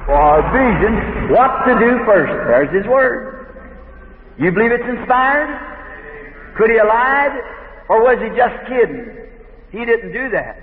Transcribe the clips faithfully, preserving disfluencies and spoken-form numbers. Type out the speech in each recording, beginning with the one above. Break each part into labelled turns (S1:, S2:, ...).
S1: or a vision, what to do first. There's His Word. You believe it's inspired? Could He have lied? Or was He just kidding? He didn't do that.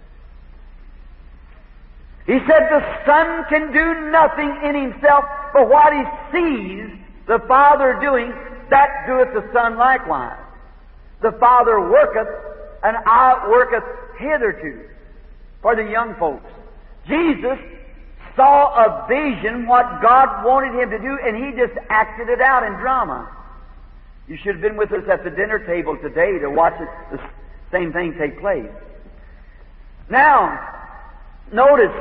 S1: He said the Son can do nothing in Himself, but what He sees the Father doing, that doeth the Son likewise. The Father worketh, and outworketh hitherto. For the young folks, Jesus saw a vision, what God wanted Him to do, and He just acted it out in drama. You should have been with us at the dinner table today to watch it, the same thing take place. Now, notice,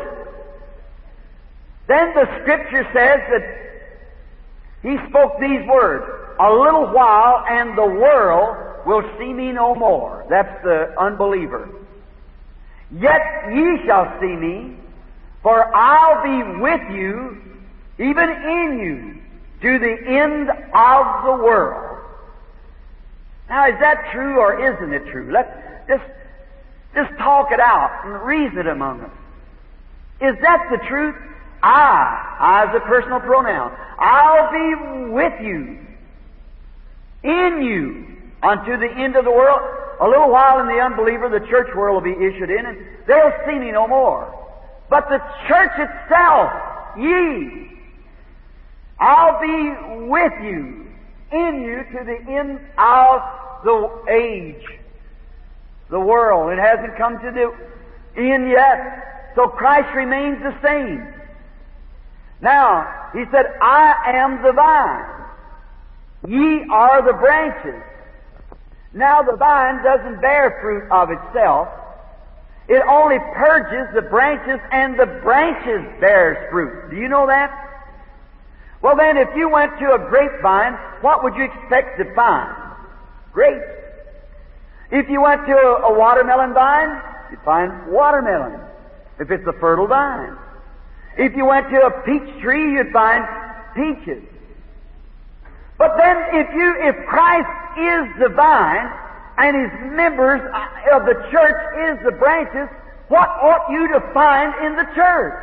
S1: then the Scripture says that He spoke these words, a little while and the world will see me no more. That's the unbeliever. Yet ye shall see me, for I'll be with you, even in you, to the end of the world. Now, is that true or isn't it true? Let's just, just talk it out and reason it among us. Is that the truth? I, I is a personal pronoun. I'll be with you, in you, unto the end of the world. A little while in the unbeliever, the church world will be issued in, and they'll see me no more. But the church itself, ye, I'll be with you, in you, to the end of the age, the world. It hasn't come to the end yet. So Christ remains the same. Now, He said, I am the vine. Ye are the branches. Now the vine doesn't bear fruit of itself. It only purges the branches, and the branches bears fruit. Do you know that? Well then, if you went to a grapevine, what would you expect to find? Grapes. If you went to a, a watermelon vine, you'd find watermelon, if it's a fertile vine. If you went to a peach tree, you'd find peaches. But then if you, if Christ is the vine, and His members of the church is the branches, what ought you to find in the church?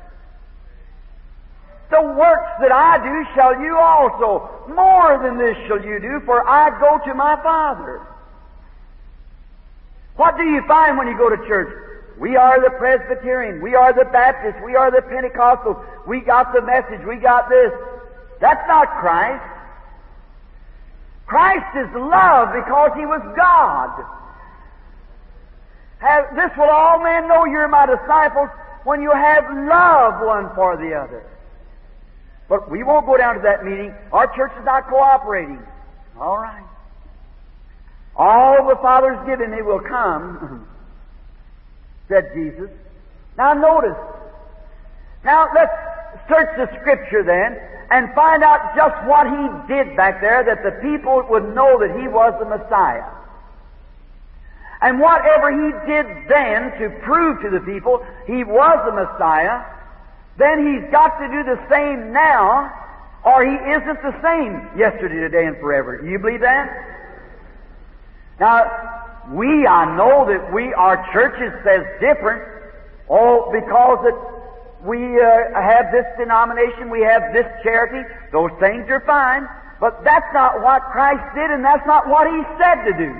S1: The works that I do shall you also. More than this shall you do, for I go to my Father. What do you find when you go to church? We are the Presbyterian, we are the Baptist, we are the Pentecostals, we got the message, we got this. That's not Christ. Christ is love because He was God. Have, this will all men know you're my disciples when you have love one for the other. But we won't go down to that meeting. Our church is not cooperating. All right. All the Father's given me will come, said Jesus. Now notice. Now let's search the Scripture then and find out just what He did back there, that the people would know that He was the Messiah. And whatever He did then to prove to the people He was the Messiah, then He's got to do the same now, or He isn't the same yesterday, today, and forever. Do you believe that? Now, we, I know that we, our churches says different, oh, because that we uh, have this denomination, we have this charity, those things are fine, but that's not what Christ did, and that's not what He said to do.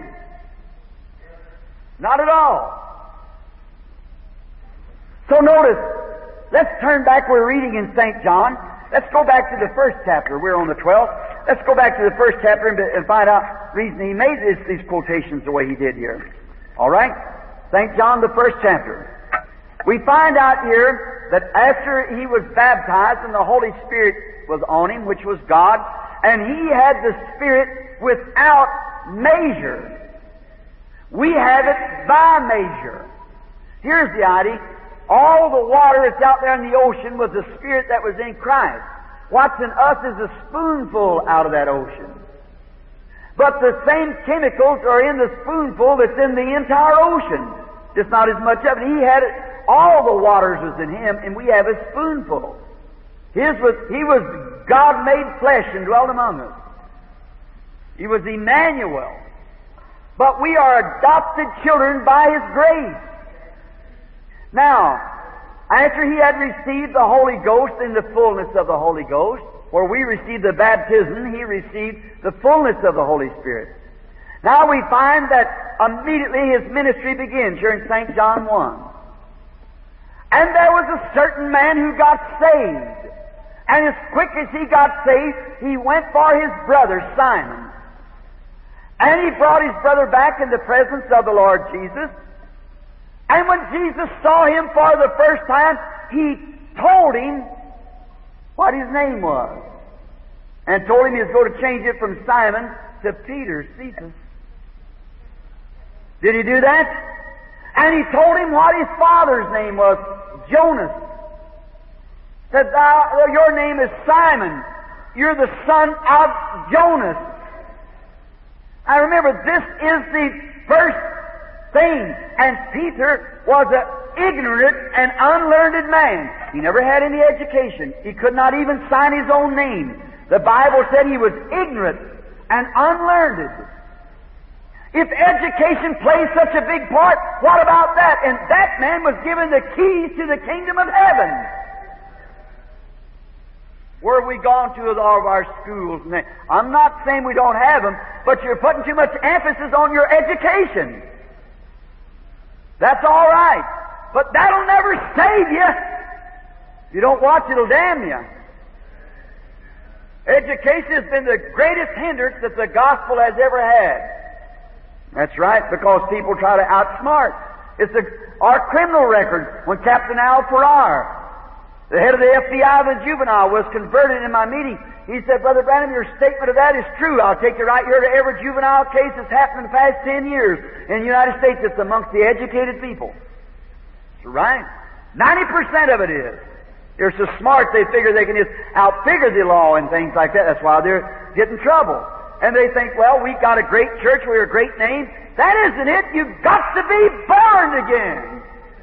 S1: Not at all. So notice, let's turn back, we're reading in Saint John. Let's go back to the first chapter. We're on the twelfth. Let's go back to the first chapter and, and find out the reason He made this, these quotations the way He did here. All right? Saint John, the first chapter. We find out here that after He was baptized and the Holy Spirit was on Him, which was God, and He had the Spirit without measure. We have it by measure. Here's the idea. All the water that's out there in the ocean was the Spirit that was in Christ. What's in us is a spoonful out of that ocean. But the same chemicals are in the spoonful that's in the entire ocean. Just not as much of it. He had it, all the waters was in Him, and we have a spoonful. His was, He was God made flesh and dwelt among us. He was Emmanuel. But we are adopted children by His grace. Now, after he had received the Holy Ghost in the fullness of the Holy Ghost, where we received the baptism, he received the fullness of the Holy Spirit. Now we find that immediately his ministry begins here in Saint John one. And there was a certain man who got saved. And as quick as he got saved, he went for his brother Simon. And he brought his brother back in the presence of the Lord Jesus. And when Jesus saw him for the first time, he told him what his name was. And told him he was going to change it from Simon to Peter, Cephas. Did he do that? And he told him what his father's name was, Jonas. Said, Thou, your name is Simon. You're the son of Jonas. I remember, this is the first thing. And Peter was an ignorant and unlearned man. He never had any education. He could not even sign his own name. The Bible said he was ignorant and unlearned. If education plays such a big part, what about that? And that man was given the keys to the kingdom of heaven. Where have we gone to with all of our schools? I'm not saying we don't have them, but you're putting too much emphasis on your education. That's all right. But that'll never save you. If you don't watch, it'll damn you. Education has been the greatest hindrance that the gospel has ever had. That's right, because people try to outsmart. It's the, our criminal record. When Captain Al Farrar, the head of the F B I of the juvenile, was converted in my meeting, he said, Brother Branham, your statement of that is true. I'll take you right here to every juvenile case that's happened in the past ten years in the United States. It's amongst the educated people. That's right. ninety percent of it is. They're so smart they figure they can just outfigure the law and things like that. That's why they're getting in trouble. And they think, well, we got a great church, we're a great name. That isn't it. You've got to be born again.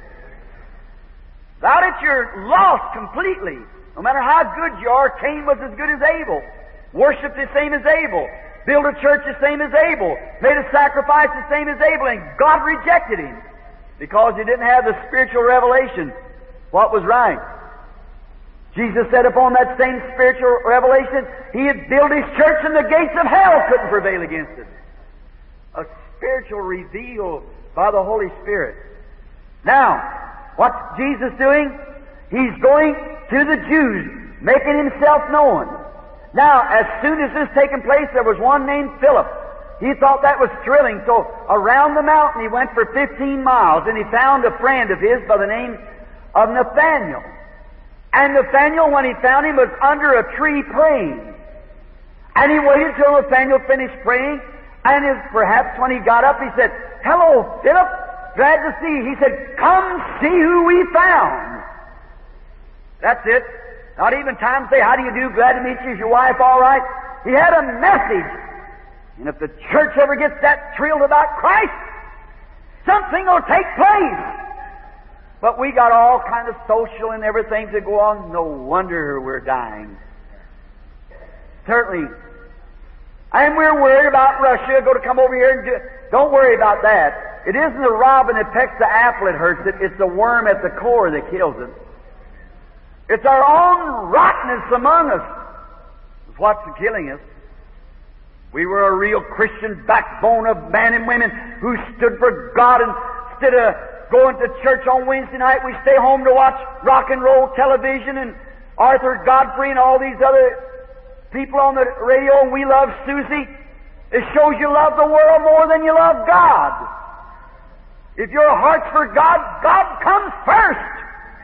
S1: Without it, you're lost completely. No matter how good you are, Cain was as good as Abel. Worshipped the same as Abel. Built a church the same as Abel. Made a sacrifice the same as Abel. And God rejected him because he didn't have the spiritual revelation. What was right? Jesus said upon that same spiritual revelation, he had built his church and the gates of hell couldn't prevail against it. A spiritual revealed by the Holy Spirit. Now, what's Jesus doing? He's going to the Jews, making himself known. Now, as soon as this taken place, there was one named Philip. He thought that was thrilling, so around the mountain he went for fifteen miles, and he found a friend of his by the name of Nathaniel. And Nathaniel, when he found him, was under a tree praying. And he waited till Nathaniel finished praying, and his, perhaps when he got up, he said, Hello, Philip, glad to see you. He said, Come see who we found. That's it. Not even time to say, How do you do? Glad to meet you. Is your wife all right? He had a message. And if the church ever gets that thrilled about Christ, something will take place. But we got all kind of social and everything to go on. No wonder we're dying. Certainly. And we're worried about Russia going to come over here and do... Don't worry about that. It isn't the robin that pecks the apple that hurts it. It's the worm at the core that kills it. It's our own rottenness among us. It's what's killing us. We were a real Christian backbone of men and women who stood for God, and instead of going to church on Wednesday night, we stay home to watch rock and roll television and Arthur Godfrey and all these other people on the radio, and we love Susie. It shows you love the world more than you love God. If your heart's for God, God comes first.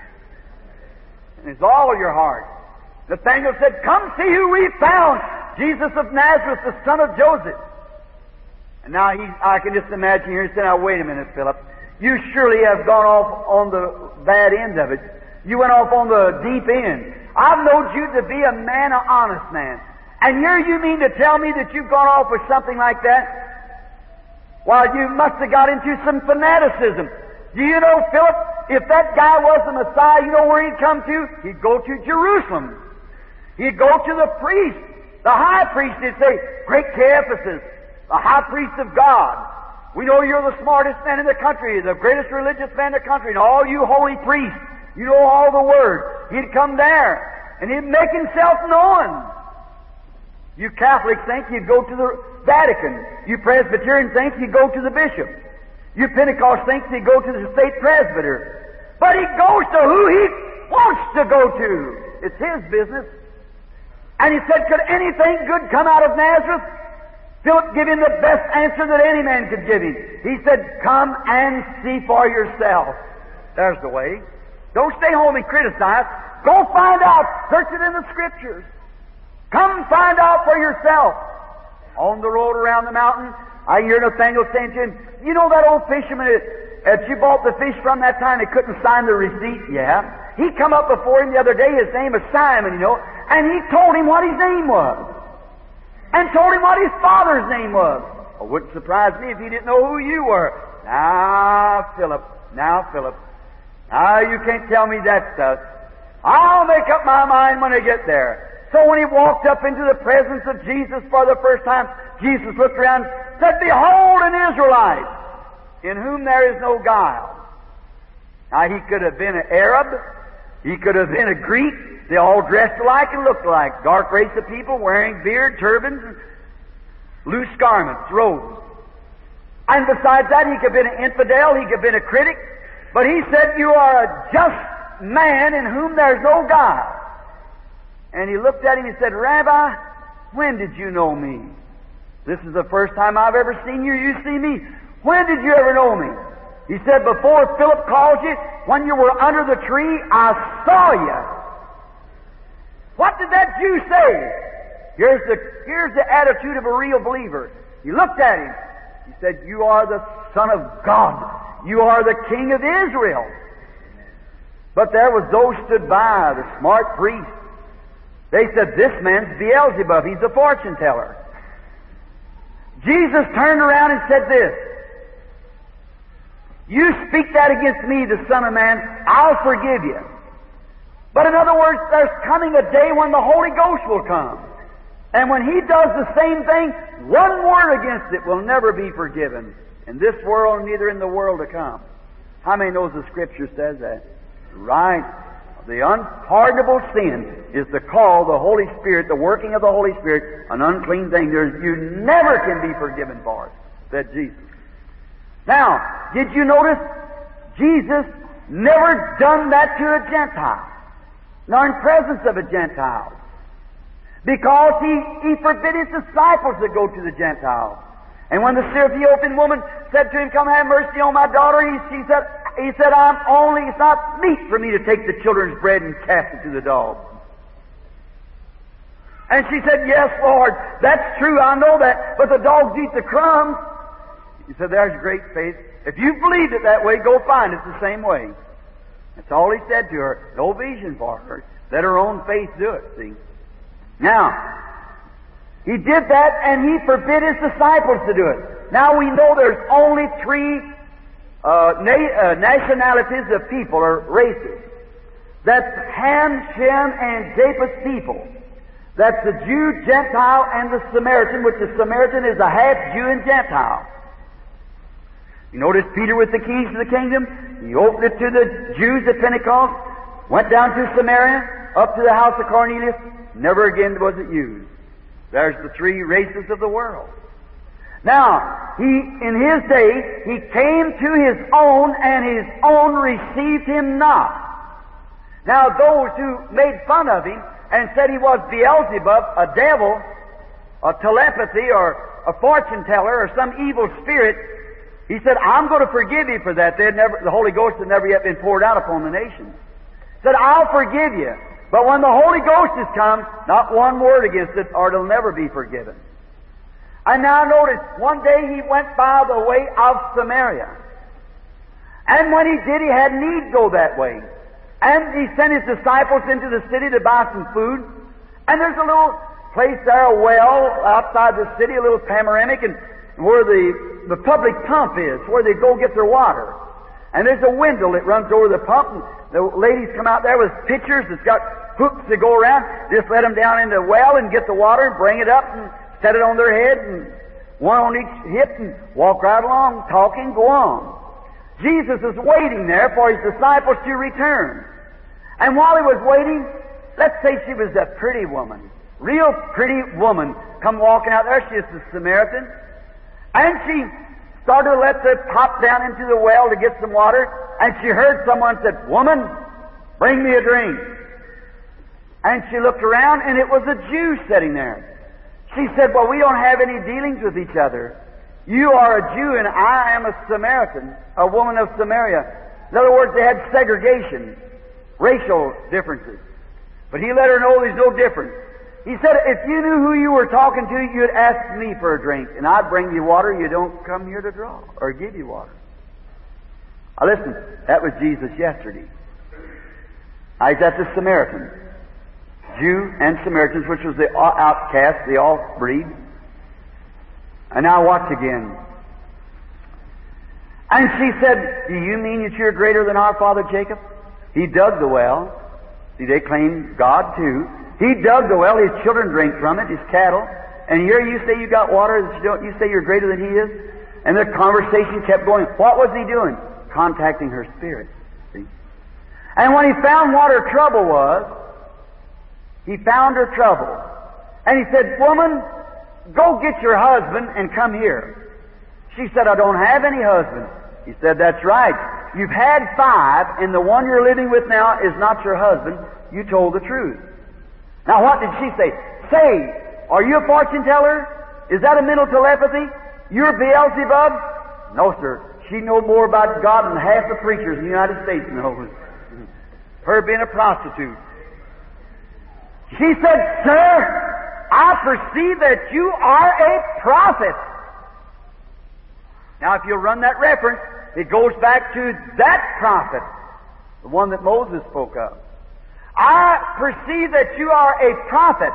S1: And it's all your heart. Nathaniel said, Come see who we found. Jesus of Nazareth, the son of Joseph. And now he, I can just imagine here, he said, Now wait a minute, Philip. You surely have gone off on the bad end of it. You went off on the deep end. I've known you to be a man, an honest man. And here you mean to tell me that you've gone off with something like that? Well, you must have got into some fanaticism. Do you know, Philip, if that guy was the Messiah, you know where he'd come to? He'd go to Jerusalem. He'd go to the priest. The high priest, he'd say, Great Caiaphas, the high priest of God. We know you're the smartest man in the country, the greatest religious man in the country, and all you holy priests, You know all the words. He'd come there, and he'd make himself known. You Catholics think you'd go to the Vatican. You Presbyterians think you'd go to the bishop. You Pentecost think you'd go to the state presbyter. But he goes to who he wants to go to. It's his business. And he said, could anything good come out of Nazareth? Philip gave him the best answer that any man could give him. He said, come and see for yourself. There's the way. Don't stay home and criticize. Go find out. Search it in the Scriptures. Come find out for yourself. On the road around the mountain, I hear Nathaniel saying to him, you know that old fisherman that you bought the fish from that time, he couldn't sign the receipt? Yeah. He come up before him the other day, his name was Simon, you know, and he told him what his name was. And told him what his father's name was. It wouldn't surprise me if he didn't know who you were. Now, Philip, now, Philip, now you can't tell me that stuff. I'll make up my mind when I get there. So when he walked up into the presence of Jesus for the first time, Jesus looked around and said, behold an Israelite, in whom there is no guile. Now he could have been an Arab, he could have been a Greek. They all dressed alike and looked alike. Dark race of people wearing beard, turbans, and loose garments, robes. And besides that, he could have been an infidel, he could have been a critic. But he said, you are a just man in whom there's no guile. And he looked at him and said, Rabbi, when did you know me? This is the first time I've ever seen you. You see me. When did you ever know me? He said, before Philip called you, when you were under the tree, I saw you. What did that Jew say? Here's the, here's the attitude of a real believer. He looked at him. He said, you are the Son of God. You are the King of Israel. But there was those stood by, the smart priests. They said, this man's Beelzebub. He's a fortune teller. Jesus turned around and said this, you speak that against me, the Son of Man, I'll forgive you. But in other words, there's coming a day when the Holy Ghost will come. And when He does the same thing, one word against it will never be forgiven. In this world, neither in the world to come. How many knows the Scripture says that? Right. The unpardonable sin is to call the Holy Spirit, the working of the Holy Spirit, an unclean thing. There's, you never can be forgiven for it, said Jesus. Now, did you notice Jesus never done that to a Gentile, nor in presence of a Gentile, because he, he forbid His disciples to go to the Gentiles. And when the Ethiopian woman said to Him, come have mercy on my daughter, he, she said, he said, I'm only, it's not meet for me to take the children's bread and cast it to the dogs. And she said, yes, Lord, that's true, I know that, but the dogs eat the crumbs. He said, there's great faith. If you believed it that way, go find it the same way. That's all He said to her. No vision for her. Let her own faith do it, see. Now, He did that, and He forbid His disciples to do it. Now we know there's only three uh, na- uh, nationalities of people, or races. That's Ham, Shem, and Japheth's people. That's the Jew, Gentile, and the Samaritan, which the Samaritan is a half Jew and Gentile. You notice Peter with the keys to the kingdom? He opened it to the Jews at Pentecost, went down to Samaria, up to the house of Cornelius. Never again was it used. There's the three races of the world. Now, he, in His day, He came to His own, and His own received Him not. Now, those who made fun of Him and said He was Beelzebub, a devil, a telepathy, or a fortune teller, or some evil spirit, He said, I'm going to forgive you for that. They'd never, the Holy Ghost had never yet been poured out upon the nations. He said, I'll forgive you. But when the Holy Ghost has come, not one word against it, or it'll never be forgiven. And now notice, one day He went by the way of Samaria. And when He did, He had need go that way. And He sent His disciples into the city to buy some food. And there's a little place there, a well outside the city, a little panoramic, and where the, the public pump is, where they go get their water. And there's a window that runs over the pump, and the ladies come out there with pitchers that's got hooks that go around. Just let them down in the well and get the water and bring it up and set it on their head, and one on each hip, and walk right along, talking, go on. Jesus is waiting there for His disciples to return. And while he was waiting, let's say she was a pretty woman, real pretty woman, come walking out there. She's a Samaritan. And she started to let the pop down into the well to get some water. And she heard someone said, "Woman, bring me a drink." And she looked around, and it was a Jew sitting there. She said, "Well, we don't have any dealings with each other. You are a Jew, and I am a Samaritan, a woman of Samaria." In other words, they had segregation, racial differences. But he let her know there's no difference. He said, "If you knew who you were talking to, you'd ask me for a drink, and I'd bring you water. You don't come here to draw or give you water." Now listen, that was Jesus yesterday. I was at the Samaritan. Jew and Samaritans, which was the outcast, the off-breed. And now watch again. And she said, "Do you mean that you're greater than our father Jacob? He dug the well." See, they claim God too. He dug the well, his children drink from it, his cattle. And here you say you got water, that you don't, you say you're greater than he is? And the conversation kept going. What was he doing? Contacting her spirit. See? And when he found what her trouble was, he found her trouble. And he said, "Woman, go get your husband and come here." She said, "I don't have any husband." He said, "That's right. You've had five, and the one you're living with now is not your husband. You told the truth." Now what did she say? "Say, are you a fortune teller? Is that a mental telepathy? You're Beelzebub?" No, sir. She know more about God than half the preachers in the United States know. Her being a prostitute. She said, "Sir, I perceive that you are a prophet." Now, if you'll run that reference, it goes back to that prophet, the one that Moses spoke of. "I perceive that you are a prophet."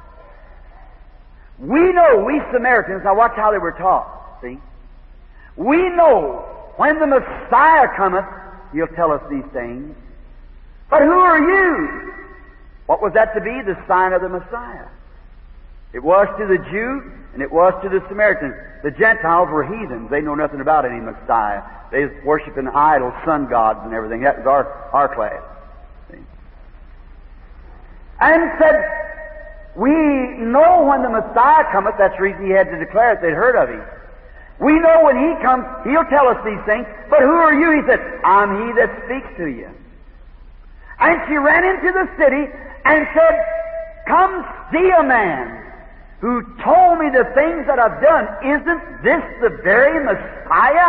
S1: We know, we Samaritans, now watch how they were taught, see? We know when the Messiah cometh, He'll tell us these things. But who are you? What was that to be? The sign of the Messiah. It was to the Jew, and it was to the Samaritan. The Gentiles were heathens. They know nothing about any Messiah. They was worshiping idols, sun gods, and everything. That was our, our class. See? And said, we know when the Messiah cometh. That's the reason he had to declare it. They'd heard of him. We know when he comes, he'll tell us these things. But who are you? He said, I'm he that speaks to you. And she ran into the city and said, come see a man who told me the things that I've done. Isn't this the very Messiah?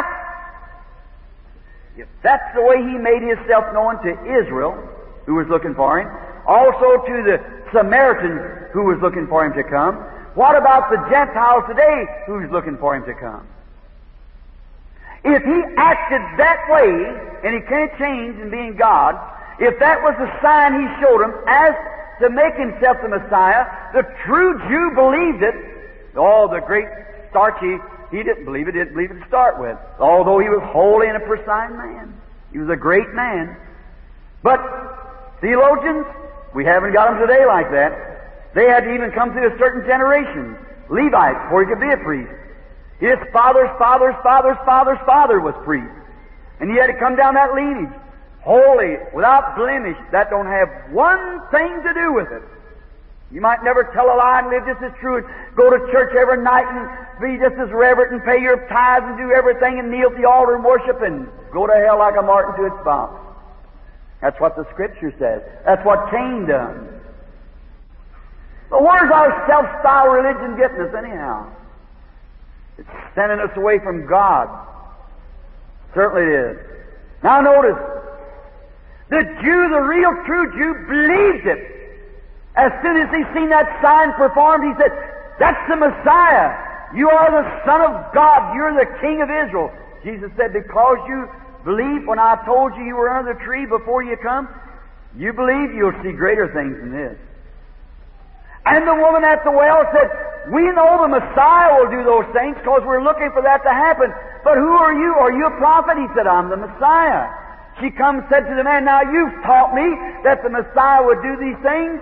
S1: If that's the way he made himself known to Israel, who was looking for him, also to the Samaritans who was looking for him to come, what about the Gentiles today who's looking for him to come? If he acted that way, and he can't change in being God, if that was the sign he showed him as to make himself the Messiah, the true Jew believed it. Oh, the great starchy, he didn't believe it, didn't believe it to start with, although he was holy and a precise man. He was a great man. But theologians, we haven't got them today like that. They had to even come through a certain generation. Levites, before he could be a priest. His father's father's father's father's father was priest. And he had to come down that lineage. Holy, without blemish, that don't have one thing to do with it. You might never tell a lie and live just as true and go to church every night and be just as reverent and pay your tithes and do everything and kneel at the altar and worship and go to hell like a martin to its spouse. That's what the Scripture says. That's what Cain done. But where's our self-styled religion getting us anyhow? It's sending us away from God. Certainly it is. Now notice, the Jew, the real true Jew, believed it. As soon as he seen that sign performed, he said, that's the Messiah. You are the Son of God. You're the King of Israel. Jesus said, because you believe when I told you you were under the tree before you come, you believe you'll see greater things than this. And the woman at the well said, we know the Messiah will do those things because we're looking for that to happen. But who are you? Are you a prophet? He said, I'm the Messiah. She come and said to the man, now you've taught me that the Messiah would do these things.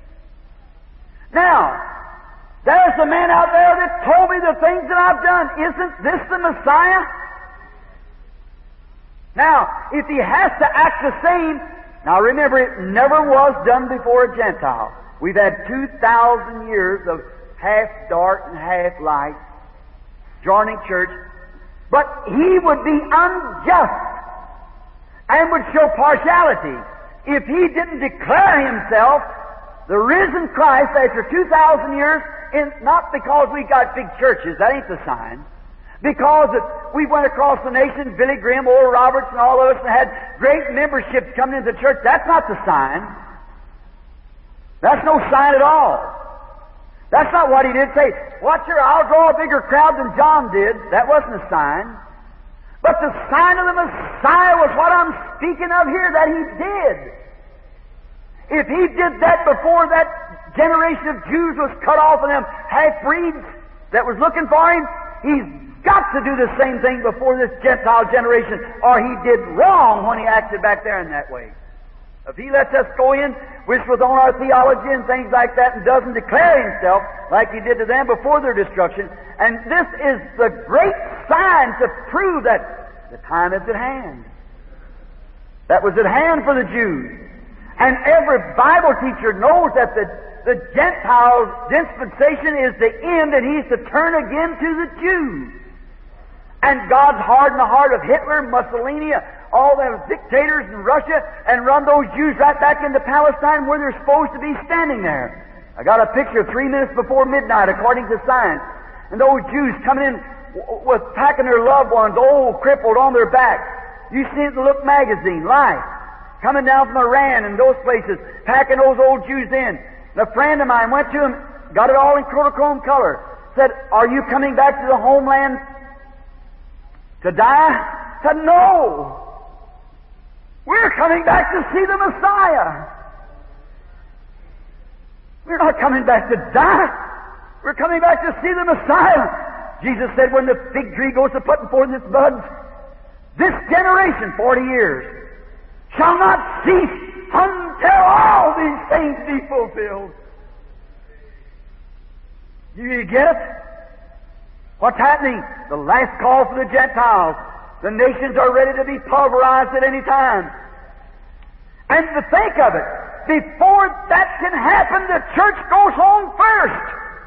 S1: Now, there's a man out there that told me the things that I've done. Isn't this the Messiah? Now, if he has to act the same, Now remember, it never was done before a Gentile. We've had two thousand years of half dark and half light, joining church. But he would be unjust and would show partiality if he didn't declare himself the risen Christ after two thousand years, in, not because we got big churches, that ain't the sign. Because it, we went across the nation, Billy Graham, Oral Roberts, and all of us, and had great memberships coming into the church. That's not the sign. That's no sign at all. That's not what he did. Say, watch here, I'll draw a bigger crowd than John did. That wasn't a sign. But the sign of the Messiah was what I'm speaking of here, that he did. If he did that before that generation of Jews was cut off and them half-breeds that was looking for him, he's got to do the same thing before this Gentile generation, or he did wrong when he acted back there in that way. If he lets us go in, which was on our theology and things like that, and doesn't declare himself like he did to them before their destruction, and this is the great sign to prove that the time is at hand. That was at hand for the Jews. And every Bible teacher knows that the, the Gentile dispensation is the end, and he's to turn again to the Jews. And God's hardened the heart of Hitler, Mussolini, all those dictators in Russia, and run those Jews right back into Palestine where they're supposed to be standing there. I got a picture three minutes before midnight, according to science. And those Jews coming in with packing their loved ones, old, crippled, on their back. You see it in the Look magazine, Life. Coming down from Iran and those places, packing those old Jews in. And a friend of mine went to him, got it all in Kodachrome color, said, "Are you coming back to the homeland to die?" Said, "No. We're coming back to see the Messiah. We're not coming back to die. We're coming back to see the Messiah." Jesus said, when the fig tree goes to putting forth its buds, this generation, forty years, shall not cease until all these things be fulfilled. Do you get it? What's happening? The last call for the Gentiles. The nations are ready to be pulverized at any time. And to think of it, before that can happen, the church goes home first.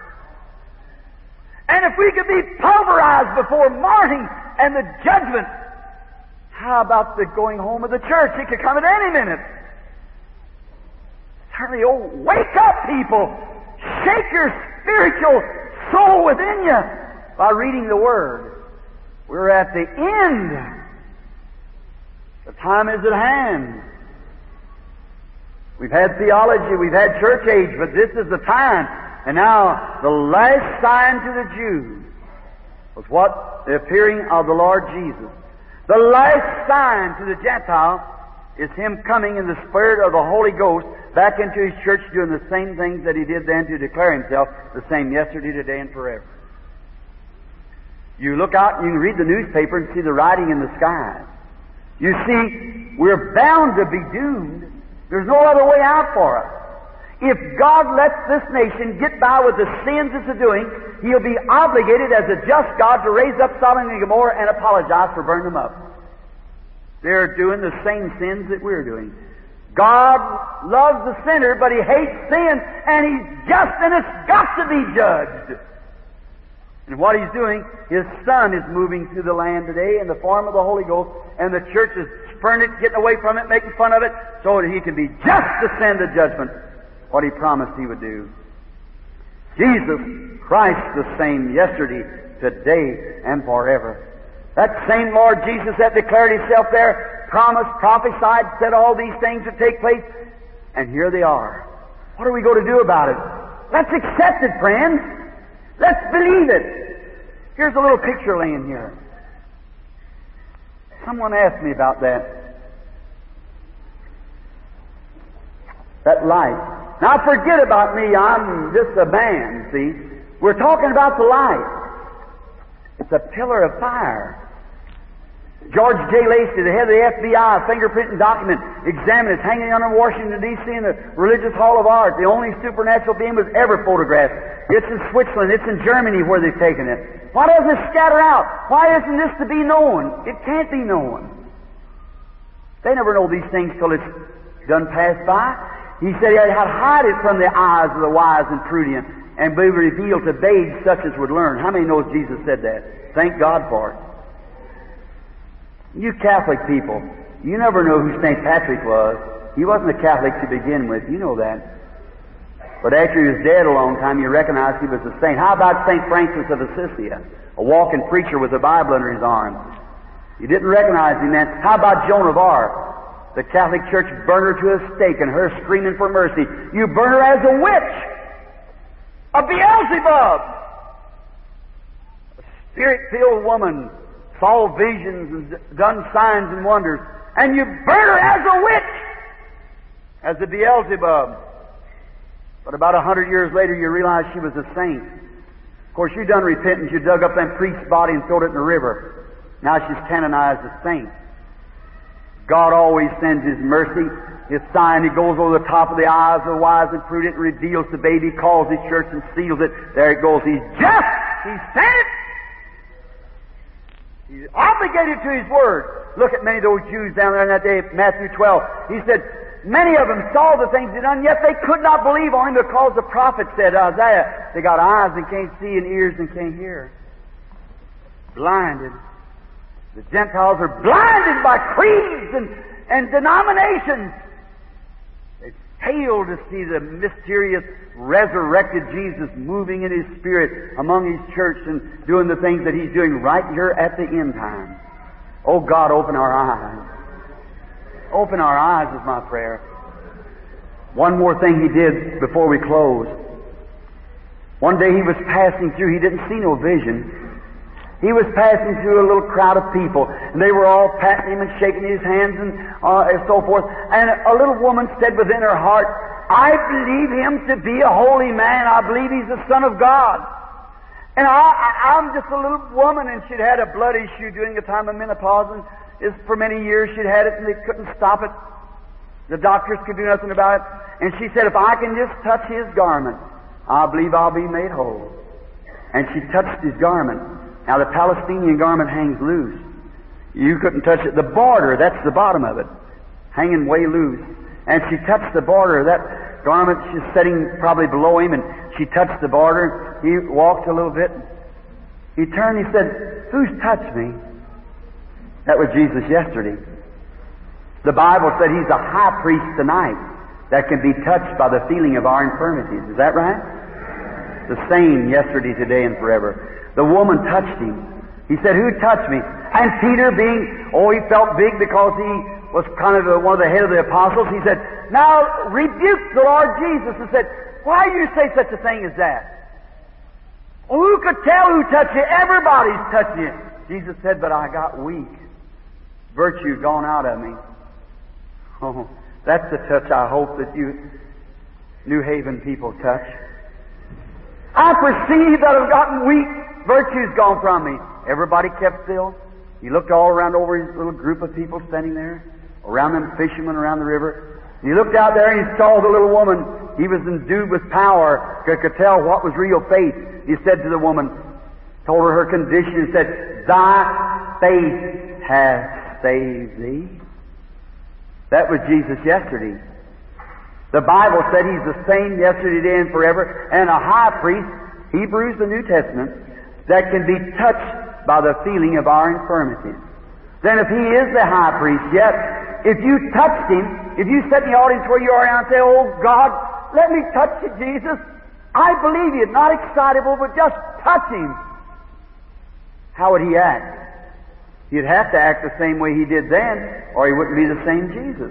S1: And if we could be pulverized before morning and the judgment, how about the going home of the church? It could come at any minute. Certainly, oh, wake up, people! Shake your spiritual soul within you by reading the Word. We're at the end. The time is at hand. We've had theology, we've had church age, but this is the time. And now, the last sign to the Jews was what? The appearing of the Lord Jesus. The last sign to the Gentile is Him coming in the Spirit of the Holy Ghost back into His church, doing the same things that He did then to declare Himself the same yesterday, today, and forever. You look out and you can read the newspaper and see the writing in the sky. You see, we're bound to be doomed. There's no other way out for us. If God lets this nation get by with the sins it's doing, He'll be obligated as a just God to raise up Sodom and Gomorrah and apologize for burning them up. They're doing the same sins that we're doing. God loves the sinner, but He hates sin, and He's just, and it's got to be judged. And what He's doing, His Son is moving through the land today in the form of the Holy Ghost, and the church is spurning it, getting away from it, making fun of it, so that He can be just to send the judgment, what He promised He would do. Jesus Christ the same yesterday, today, and forever. That same Lord Jesus that declared Himself there, promised, prophesied, said all these things would take place, and here they are. What are we going to do about it? Let's accept it, friends. Let's believe it. Here's a little picture laying here. Someone asked me about that. That light. Now forget about me, I'm just a man, see. We're talking about the light. It's a pillar of fire. George J. Lacey, the head of the F B I, fingerprinting document, examined it, hanging under Washington, D C in the Religious Hall of Art. The only supernatural being was ever photographed. It's in Switzerland, it's in Germany where they've taken it. Why doesn't it scatter out? Why isn't this to be known? It can't be known. They never know these things till it's done passed by. He said he had to hide it from the eyes of the wise and prudent and be revealed to babes such as would learn. How many knows Jesus said that? Thank God for it. You Catholic people, you never know who Saint Patrick was. He wasn't a Catholic to begin with. You know that. But after he was dead a long time, you recognize he was a saint. How about Saint Francis of Assisi, a walking preacher with a Bible under his arm? You didn't recognize him then. How about Joan of Arc? The Catholic Church burned her to a stake and her screaming for mercy. You burn her as a witch, a Beelzebub, a spirit-filled woman, saw visions and done signs and wonders, and you burn her as a witch, as a Beelzebub. But about a hundred years later, you realize she was a saint. Of course, you done repentance. You dug up that priest's body and threw it in the river. Now she's canonized as saint. God always sends His mercy, His sign. He goes over the top of the eyes of the wise and prudent, and reveals the baby, calls His church and seals it. There it goes. He's just. He sent it. He's obligated to His word. Look at many of those Jews down there in that day, Matthew twelve. He said, many of them saw the things He done, yet they could not believe on Him because the prophet said, Isaiah, they got eyes and can't see and ears and can't hear. Blinded. The Gentiles are blinded by creeds and, and denominations. They fail to see the mysterious resurrected Jesus moving in His Spirit among His church and doing the things that He's doing right here at the end time. Oh God, open our eyes. Open our eyes is my prayer. One more thing He did before we close. One day He was passing through. He didn't see no vision. He was passing through a little crowd of people, and they were all patting Him and shaking His hands and, uh, and so forth. And a little woman said within her heart, I believe Him to be a holy man. I believe He's the Son of God. And I, I, I'm just a little woman, and she'd had a blood issue during the time of menopause, and is for many years she'd had it, and they couldn't stop it. The doctors could do nothing about it. And she said, if I can just touch His garment, I believe I'll be made whole. And she touched His garment. Now the Palestinian garment hangs loose. You couldn't touch it. The border, that's the bottom of it, hanging way loose. And she touched the border of that garment. She's sitting probably below him, and she touched the border. He walked a little bit. He turned, he said, who's touched me? That was Jesus yesterday. The Bible said He's a high priest tonight that can be touched by the feeling of our infirmities. Is that right? The same yesterday, today, and forever. The woman touched Him. He said, who touched me? And Peter being, oh, he felt big because he was kind of a, one of the head of the apostles. He said, now rebuke the Lord Jesus and said, why do you say such a thing as that? Well, who could tell who touched you? Everybody's touched you. Jesus said, but I got weak. Virtue gone out of me. Oh, that's the touch I hope that you New Haven people touch. I perceive that I've gotten weak. Virtue's gone from me. Everybody kept still. He looked all around over his little group of people standing there, around them fishermen around the river. And he looked out there and he saw the little woman. He was endued with power, could, could tell what was real faith. He said to the woman, told her her condition, and said, thy faith hath saved thee. That was Jesus yesterday. The Bible said He's the same yesterday, today, and forever, and a high priest, Hebrews, the New Testament, that can be touched by the feeling of our infirmities. Then if He is the high priest, yet, if you touched Him, if you sit in the audience where you are now and say, oh God, let me touch you, Jesus, I believe you, not excitable, but just touch Him. How would He act? He'd have to act the same way He did then, or He wouldn't be the same Jesus.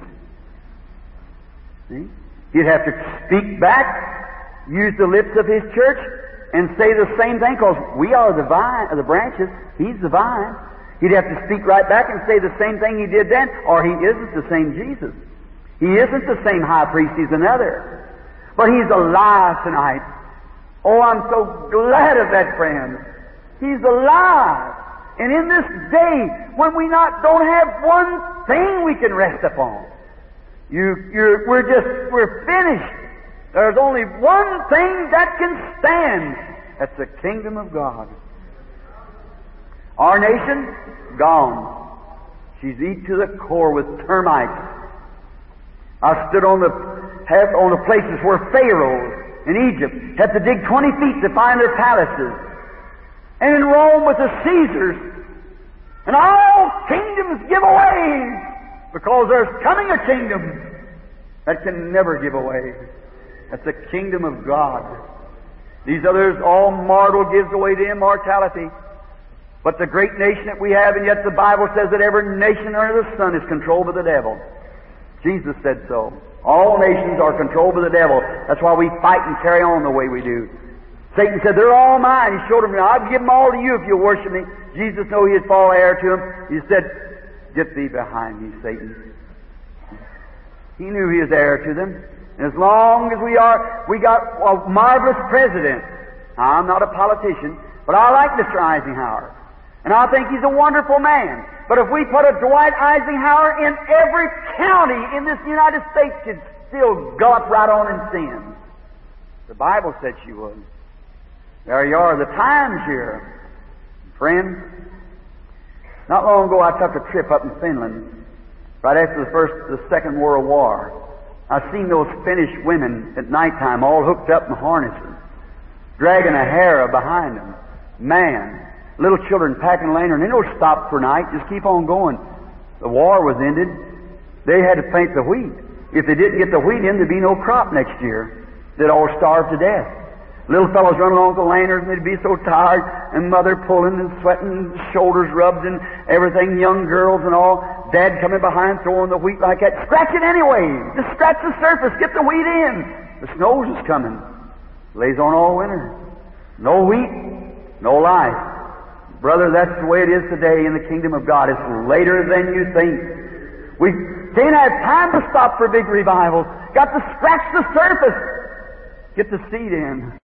S1: See? He'd have to speak back, use the lips of His church, and say the same thing, because we are the vine, the branches, He's the vine. He'd have to speak right back and say the same thing He did then, or He isn't the same Jesus. He isn't the same high priest, He's another. But He's alive tonight. Oh, I'm so glad of that, friend. He's alive. And in this day, when we not don't have one thing we can rest upon, you, you're, we're just, we're finished. There's only one thing that can stand. That's the kingdom of God. Our nation, gone. She's eat to the core with termites. I stood on the have on the places where Pharaohs in Egypt had to dig twenty feet to find their palaces. And in Rome with the Caesars. And all kingdoms give away because there's coming a kingdom that can never give away. That's the kingdom of God. These others, all mortal gives away to immortality. But the great nation that we have, and yet the Bible says that every nation under the sun is controlled by the devil. Jesus said so. All nations are controlled by the devil. That's why we fight and carry on the way we do. Satan said, they're all mine. He showed them, I'll give them all to you if you'll worship me. Jesus knew he'd fall heir to him. He said, get thee behind me, Satan. He knew he was heir to them. And as long as we are, we got a marvelous president. Now, I'm not a politician, but I like Mister Eisenhower. And I think he's a wonderful man. But if we put a Dwight Eisenhower in every county in this United States, she'd still gallop right on in sin. The Bible said she would. There you are, the times here. Friends, not long ago I took a trip up in Finland, right after the first, the Second World War. I seen those Finnish women at nighttime all hooked up in harnesses, dragging a harrow behind them. Man, little children packing lantern. They don't stop for night, just keep on going. The war was ended. They had to plant the wheat. If they didn't get the wheat in, there'd be no crop next year. They'd all starve to death. Little fellows run along with the lanterns, and they'd be so tired, and mother pulling and sweating, shoulders rubbed and everything, young girls and all. Dad coming behind, throwing the wheat like that. Scratch it anyway. Just scratch the surface. Get the wheat in. The snows is coming. Lays on all winter. No wheat, no life. Brother, that's the way it is today in the kingdom of God. It's later than you think. We can't have time to stop for big revivals. Got to scratch the surface. Get the seed in.